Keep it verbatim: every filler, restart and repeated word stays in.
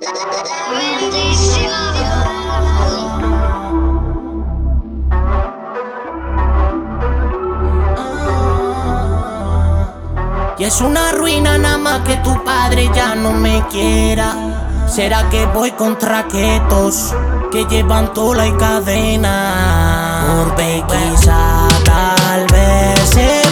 Y es una ruina nada más que tu padre ya no me quiera. ¿Será que voy contra ketos que llevan tola y cadena? Por quizá tal vez